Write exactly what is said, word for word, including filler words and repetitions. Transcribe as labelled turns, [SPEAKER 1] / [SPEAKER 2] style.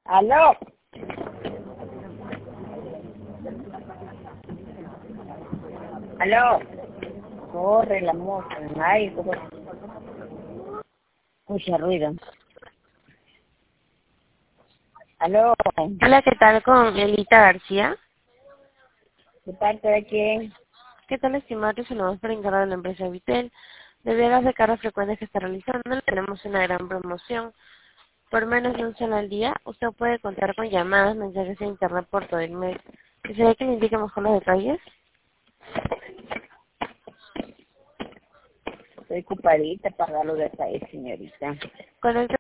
[SPEAKER 1] ¿Aló? ¿Aló? Corre la moto. Ay, como... Mucho ruido. ¿Aló?
[SPEAKER 2] Hola, ¿qué tal? Con Elita García.
[SPEAKER 1] ¿De parte de quién?
[SPEAKER 2] ¿Qué tal, estimado? Te saludamos por encargo de la empresa Vitel. Debido a las recargas frecuentes que está realizando, tenemos una gran promoción. Por menos de un solo al día, usted puede contar con llamadas, mensajes e internet por todo el mes. ¿Quisiera que le indique mejor los detalles?
[SPEAKER 1] Estoy ocupadita para darlo de esta señorita.
[SPEAKER 2] Con el